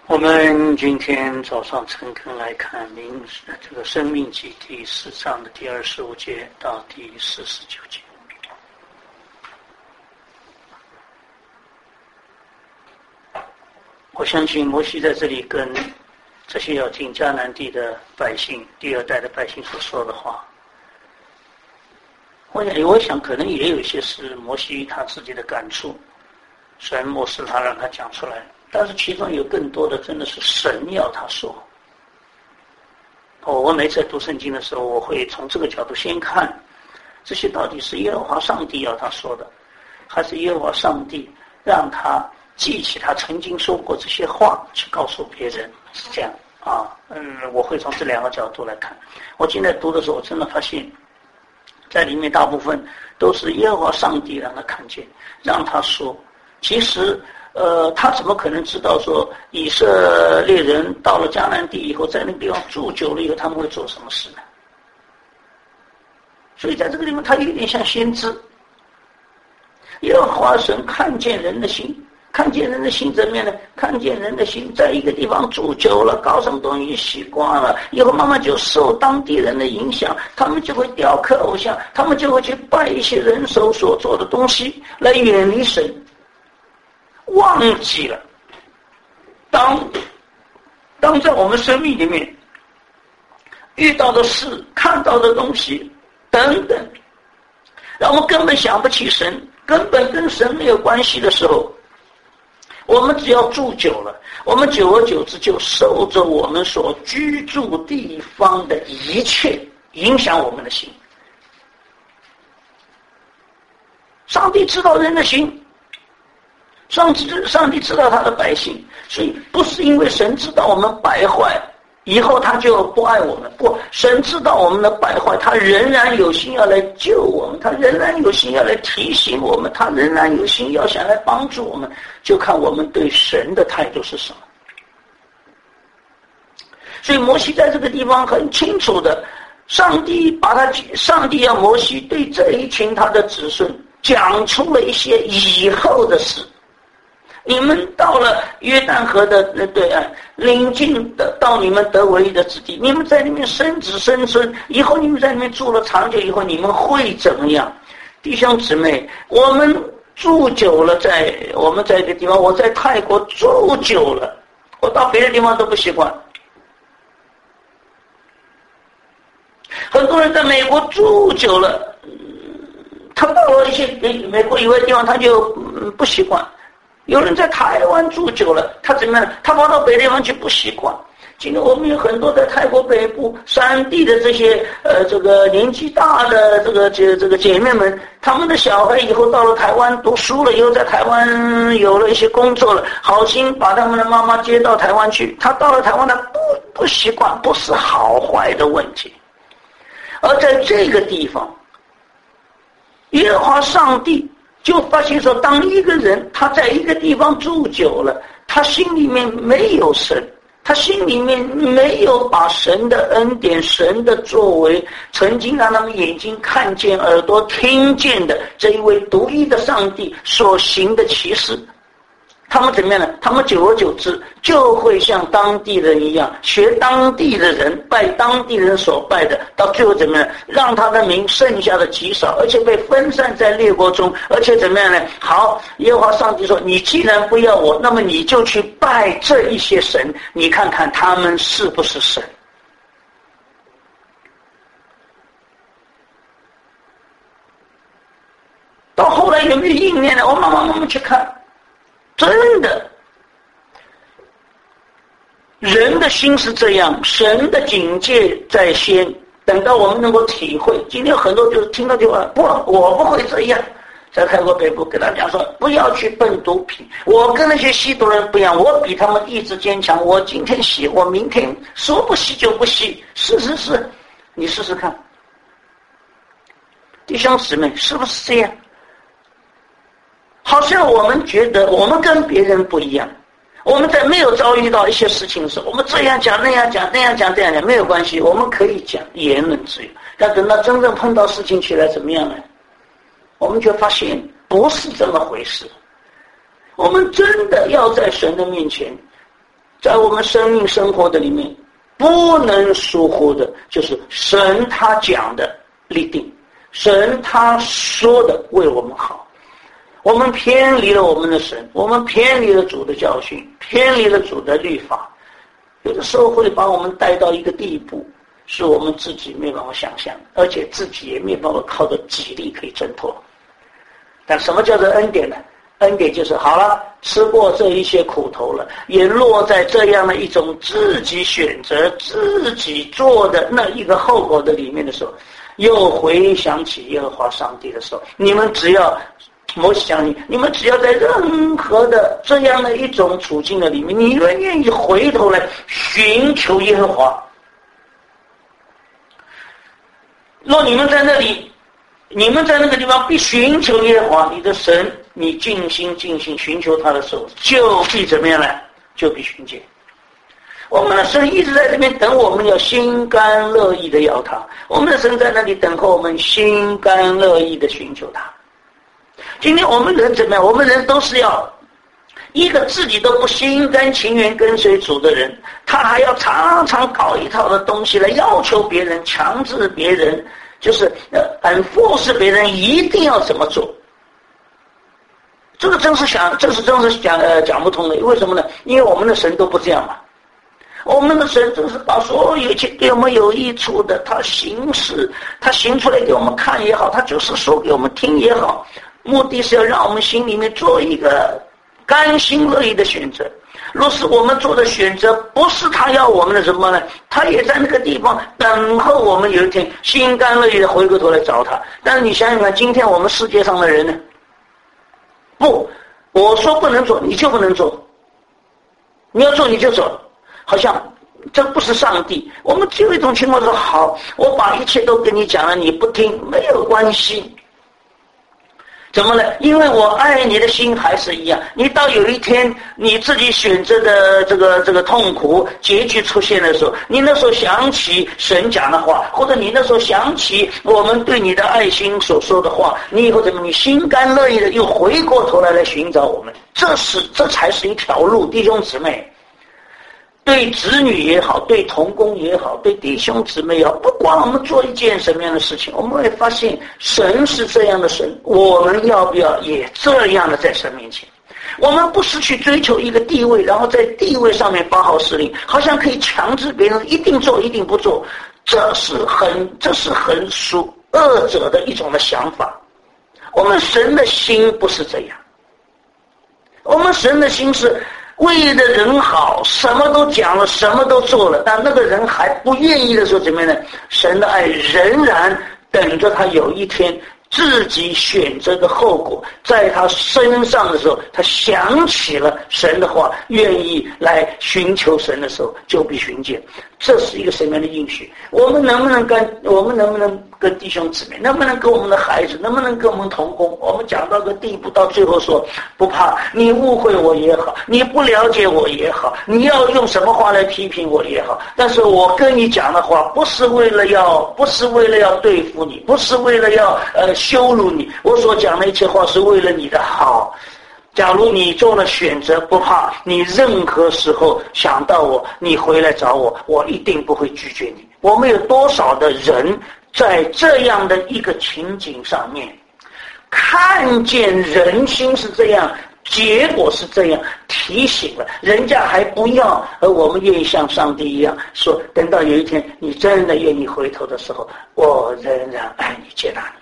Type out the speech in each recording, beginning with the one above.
我们今天早上诚恳来看这个《申命记》第4章的第25节到第49节。我相信摩西在这里跟这些要进迦南地的百姓，第二代的百姓所说的话，我想可能也有一些是摩西他自己的感触，虽然末世他让他讲出来，但是其中有更多的真的是神要他说。我每次在读圣经的时候，我会从这个角度先看，这些到底是耶和华上帝要他说的，还是耶和华上帝让他记起他曾经说过这些话去告诉别人，是这样啊。我会从这两个角度来看。我今天读的时候，我真的发现在里面大部分都是耶和华上帝让他看见，让他说。其实他怎么可能知道说以色列人到了迦南地以后，在那个地方住久了以后他们会做什么事呢？所以在这个地方他有点像先知。耶和华神看见人的心，看见人的心怎么样呢？看见人的心在一个地方住久了，搞什么东西习惯了，以后慢慢就受当地人的影响，他们就会雕刻偶像，他们就会去拜一些人手所做的东西，来远离神，忘记了当在我们生命里面遇到的事，看到的东西等等，让我们根本想不起神，根本跟神没有关系的时候，我们只要住久了，我们久而久之就受着我们所居住地方的一切影响我们的心。上帝知道人的心，上帝知道他的百姓，所以不是因为神知道我们败坏以后他就不爱我们，不，神知道我们的败坏，他仍然有心要来救我们，他仍然有心要来提醒我们，他仍然有心要想来帮助我们，就看我们对神的态度是什么。所以摩西在这个地方很清楚的，上帝要摩西对这一群他的子孙讲出了一些以后的事。你们到了约旦河的对岸，临近的到你们得为业的之地，你们在里面生子生孙，以后你们在里面住了长久以后，你们会怎么样？弟兄姊妹，我们住久了，我们在一个地方，我在泰国住久了，我到别的地方都不习惯。很多人在美国住久了，他到了一些美国以外的地方，他就不习惯。有人在台湾住久了，他怎么样？他跑到北地方去不习惯。今天我们有很多在泰国北部山地的这些这个年纪大的这个姐妹们，他们的小孩以后到了台湾读书了以后，在台湾有了一些工作了，好心把他们的妈妈接到台湾去。他到了台湾，他不习惯，不是好坏的问题。而在这个地方，耶和华上帝就发现说，当一个人他在一个地方住久了，他心里面没有神，他心里面没有把神的恩典、神的作为，曾经让他们眼睛看见、耳朵听见的这一位独一的上帝所行的奇事，他们怎么样呢？他们久而久之就会像当地人一样，学当地的人，拜当地人所拜的，到最后怎么样？让他的名剩下的极少，而且被分散在列国中，而且怎么样呢？好，耶和华上帝说，你既然不要我，那么你就去拜这一些神，你看看他们是不是神。到后来有没有应验呢？我慢慢去看，真的，人的心是这样，神的警戒在先，等到我们能够体会。今天很多就是听到句话，不，我不会这样。在泰国北部跟他讲说，不要去碰毒品，我跟那些吸毒人不一样，我比他们意志坚强，我今天吸，我明天说不吸就不吸。是，你试试看，弟兄姊妹，是不是这样？好像我们觉得我们跟别人不一样，我们在没有遭遇到一些事情的时候，我们这样讲那样讲那样讲这样讲没有关系，我们可以讲言论自由。但等到真正碰到事情起来怎么样呢？我们就发现不是这么回事。我们真的要在神的面前在我们生命生活的里面，不能疏忽的就是神他讲的立定，神他说的为我们好。我们偏离了我们的神，我们偏离了主的教训，偏离了主的律法，有的时候会把我们带到一个地步，是我们自己没办法想象，而且自己也没办法靠着己力可以挣脱。但什么叫做恩典呢？恩典就是好了，吃过这一些苦头了，也落在这样的一种自己选择自己做的那一个后果的里面的时候，又回想起耶和华上帝的时候，你们只要摩西讲你们只要在任何的这样的一种处境的里面，你愿意回头来寻求耶和华。若你们在那里，你们在那个地方必寻求耶和华你的神，你尽心寻求他的时候，就必怎么样呢？就必寻见。我们的神一直在这边等我们，要心甘乐意的要他。我们的神在那里等候我们，心甘乐意的寻求他。今天我们人怎么样？我们人都是要一个自己都不心甘情愿跟随主的人，他还要常常搞一套的东西来要求别人，强制别人，就是enforce别人一定要怎么做。这个真是讲不通的。为什么呢？因为我们的神都不这样嘛。我们的神真是把所有一切给我们有益处的，他行事，他行出来给我们看也好，他就是说给我们听也好，目的是要让我们心里面做一个甘心乐意的选择。若是我们做的选择不是他要我们的什么呢？他也在那个地方等候我们有一天心甘乐意的回过头来找他。但是你想想看，今天我们世界上的人呢？不，我说不能做你就不能做，你要做你就做，好像这不是上帝。我们只有一种情况说，好，我把一切都跟你讲了，你不听没有关系。怎么呢？因为我爱你的心还是一样。你到有一天你自己选择的这个痛苦结局出现的时候，你那时候想起神讲的话，或者你那时候想起我们对你的爱心所说的话，你以后怎么？你心甘乐意的又回过头来寻找我们，这才是一条路，弟兄姊妹。对子女也好，对同工也好，对弟兄姊妹也好，不管我们做一件什么样的事情，我们会发现神是这样的神，我们要不要也这样的在神面前？我们不是去追求一个地位，然后在地位上面发号施令，好像可以强制别人一定做一定不做，这是很属恶者的一种的想法。我们神的心不是这样，我们神的心是为了人好，什么都讲了，什么都做了，但那个人还不愿意的时候怎么样呢？神的爱仍然等着他有一天自己选择的后果在他身上的时候，他想起了神的话，愿意来寻求神的时候，就必寻见。这是一个什么样的应许？我们能不能跟弟兄姊妹，能不能跟我们的孩子，能不能跟我们同工？我们讲到个地步，到最后说不怕，你误会我也好，你不了解我也好，你要用什么话来批评我也好，但是我跟你讲的话，不是为了要对付你，不是为了要羞辱你，我所讲的一切话是为了你的好。假如你做了选择，不怕，你任何时候想到我，你回来找我，我一定不会拒绝你。我们有多少的人在这样的一个情景上面，看见人心是这样，结果是这样，提醒了人家还不要，而我们愿意像上帝一样说，等到有一天你真的愿意回头的时候，我仍然爱你，接纳你。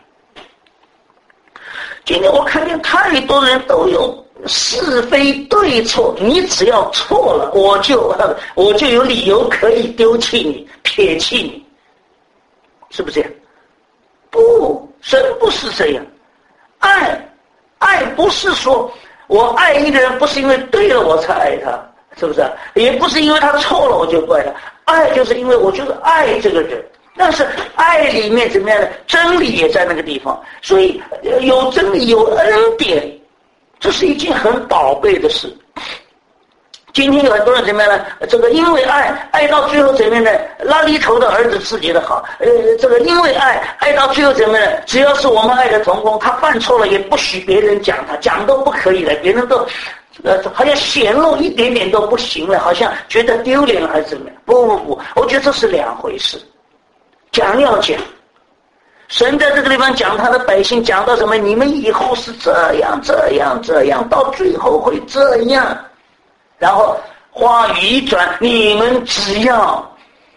今天我看见太多人都有是非对错，你只要错了，我就有理由可以丢弃你，撇弃你，是不是这样？不，神不是这样。爱不是说我爱一个人不是因为对了我才爱他，是不是？也不是因为他错了我就不爱他，爱就是因为我就是爱这个人。但是爱里面怎么样呢？真理也在那个地方，所以有真理有恩典，这是一件很宝贝的事。今天有很多人怎么样呢？这个因为爱到最后怎么样呢？拉里头的儿子自己的好，这个因为爱到最后怎么样呢？只要是我们爱的同工，他犯错了也不许别人讲他，讲都不可以的，别人都好像显露一点点都不行了，好像觉得丢脸了还是怎么样？不，我觉得这是两回事。讲要讲，神在这个地方讲他的百姓，讲到什么？你们以后是这样，到最后会这样。然后话语一转，你们只要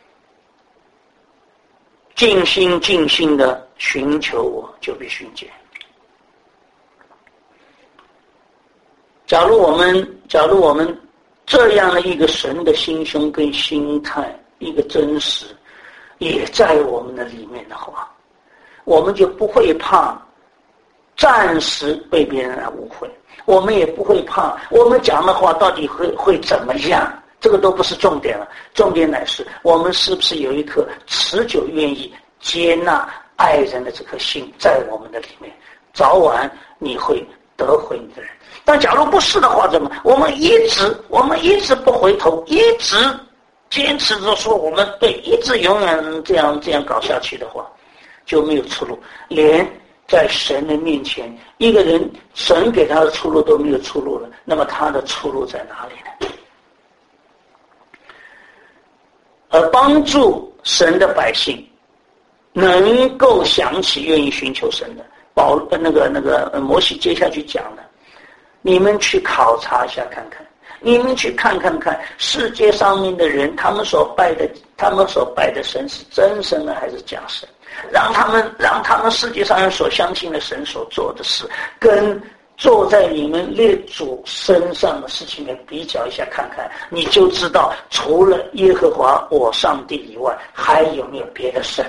尽心的寻求我，就必寻见。假如我们这样的一个神的心胸跟心态，一个真实也在我们的里面的话，我们就不会怕暂时被别人来误会，我们也不会怕我们讲的话到底会怎么样，这个都不是重点了。重点乃是我们是不是有一颗持久愿意接纳爱人的这颗心在我们的里面，早晚你会得回你的人。但假如不是的话，怎么？我们一直不回头，一直坚持着说我们对，一直永远这样搞下去的话，就没有出路。连在神的面前，一个人神给他的出路都没有出路了，那么他的出路在哪里呢？而帮助神的百姓能够想起愿意寻求神的，摩西接下去讲的，你们去考察一下看看，你们去看看世界上面的人，他们所拜的神是真神呢还是假神？让他们世界上人所相信的神所做的事，跟做在你们列祖身上的事情来比较一下看看，你就知道除了耶和华我上帝以外，还有没有别的神？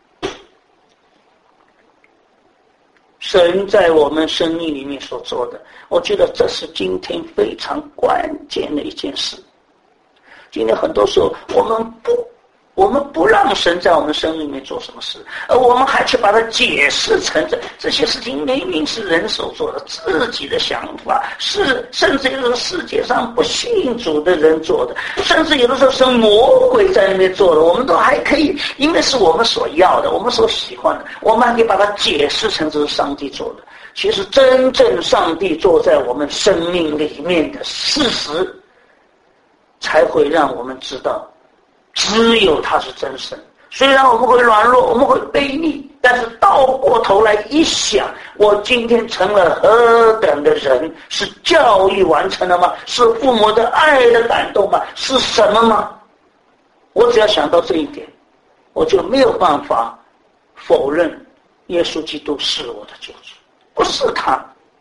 神在我们生命里面所做的，我觉得这是今天非常关键的一件事。今天很多时候我们不让神在我们生命里面做什么事，而我们还去把它解释成这些事情明明是人所做的，自己的想法，是甚至有的时候世界上不信主的人做的，甚至有的时候是魔鬼在那边做的，我们都还可以，因为是我们所要的，我们所喜欢的，我们还可以把它解释成这是上帝做的。其实真正上帝做在我们生命里面的事实，才会让我们知道只有他是真神。虽然我们会软弱，我们会悖逆，但是倒过头来一想，我今天成了何等的人，是教育完成了吗？是父母的爱的感动吗？是什么吗？我只要想到这一点，我就没有办法否认耶稣基督是我的救主。不是他，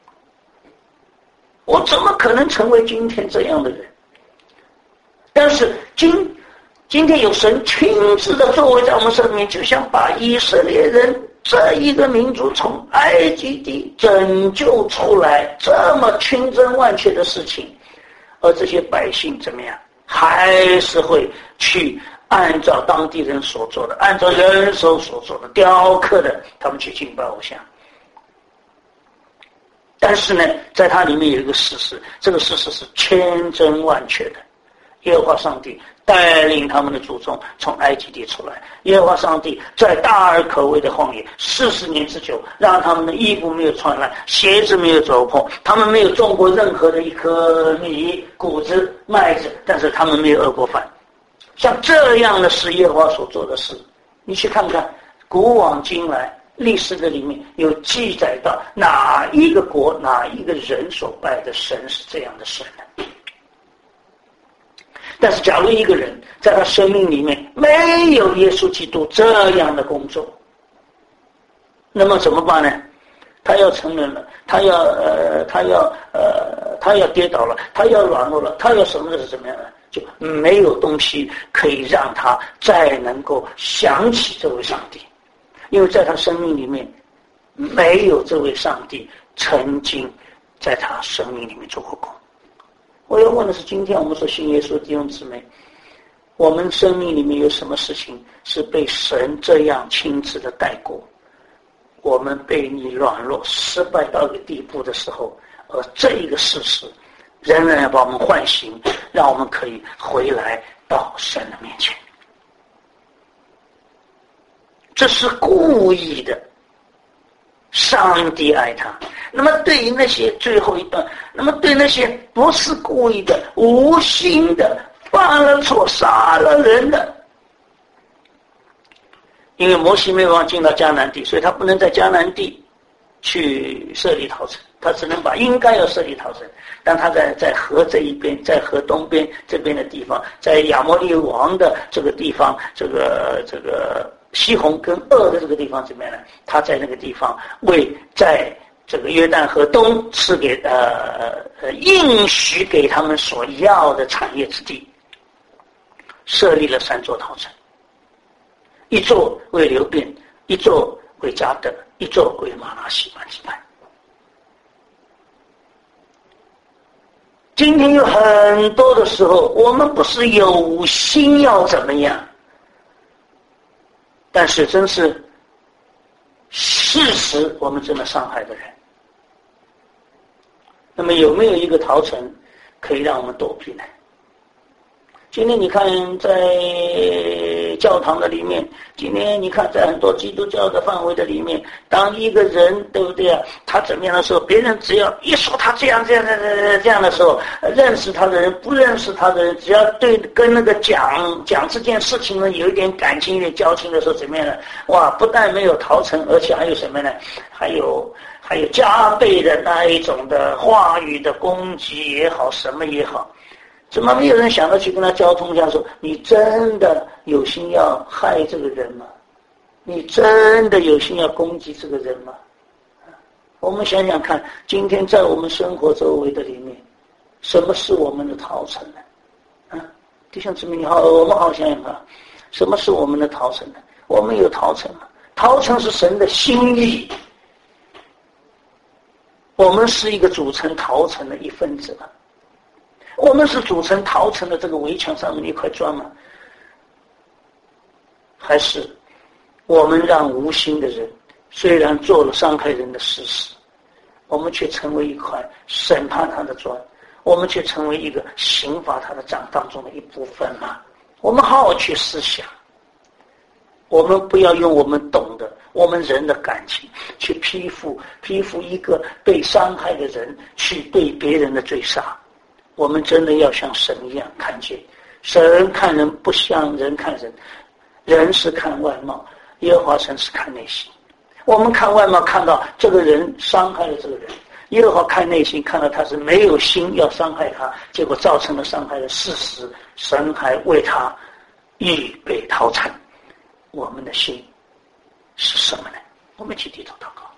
我怎么可能成为今天这样的人？但是今天有神亲自的作为在我们身边，就像把以色列人这一个民族从埃及地拯救出来，这么千真万确的事情，而这些百姓怎么样，还是会去按照当地人所做的，按照人手所做的雕刻的，他们去敬拜偶像。但是呢，在它里面有一个事实，这个事实是千真万确的。耶和华上帝带领他们的祖宗从埃及地出来，耶和华上帝在大而可畏的荒野40年之久，让他们的衣服没有穿烂，鞋子没有走破，他们没有种过任何的一颗米、谷子、麦子，但是他们没有饿过饭。像这样的是耶和华所做的事，你去看看古往今来历史的里面有记载到哪一个国哪一个人所拜的神是这样的神呢？但是假如一个人在他生命里面没有耶稣基督这样的工作，那么怎么办呢？他要承认了，他要跌倒了，他要软弱了，他要什么的是怎么样呢？就没有东西可以让他再能够想起这位上帝，因为在他生命里面没有这位上帝曾经在他生命里面做过工。我要问的是，今天我们所信耶稣的弟兄姊妹，我们生命里面有什么事情是被神这样亲自的带过？我们被你软弱失败到一个地步的时候，而这一个事实仍然要把我们唤醒，让我们可以回来到神的面前。这是故意的， 上帝爱他。那么对于那些最后一段，那么对那些不是故意的、无心的、犯了错、杀了人的，因为摩西没有办法进到迦南地，所以他不能在迦南地去设立逃城，他只能把应该要设立逃城，但他在河这一边，在河东边这边的地方，在亚摩利王的这个地方，这个西宏跟噩的这个地方这边呢，他在那个地方为在这个约旦河东赐给应许给他们所要的产业之地，设立了3座逃城，一座为流便，一座为迦得，一座为玛拿西半支派。今天有很多的时候，我们不是有心要怎么样，但是真是事实我们真的伤害的人。那么有没有一个逃城可以让我们躲避呢？今天你看在教堂的里面，今天你看在很多基督教的范围的里面，当一个人对不对啊，他怎么样的时候，别人只要一说他这样的时候，认识他的人不认识他的人，只要对跟那个讲这件事情呢有一点感情有点交情的时候，怎么样呢？哇，不但没有逃城，而且还有什么呢？还有加倍的那一种的话语的攻击也好，什么也好。怎么没有人想到去跟他交通一下，说你真的有心要害这个人吗？你真的有心要攻击这个人吗？我们想想看，今天在我们生活周围的里面，什么是我们的逃城呢？弟兄姊妹你好，我们好想想看，什么是我们的逃城呢？我们有逃城吗？逃城是神的心意，我们是一个组成逃城的一份子吗？我们是组成逃城的这个围墙上面的一块砖吗？还是我们让无心的人虽然做了伤害人的事实，我们却成为一块审判他的砖，我们却成为一个刑罚他的杖当中的一部分吗？我们好好去思想，我们不要用我们懂的我们人的感情去批复一个被伤害的人去对别人的追杀。我们真的要像神一样看见，神看人不像人看人，人是看外貌，耶和华神是看内心。我们看外貌看到这个人伤害了这个人，耶和华看内心看到他是没有心要伤害他，结果造成了伤害的事实，神还为他预备逃城。我们的心是什么呢？我们一起低头祷告。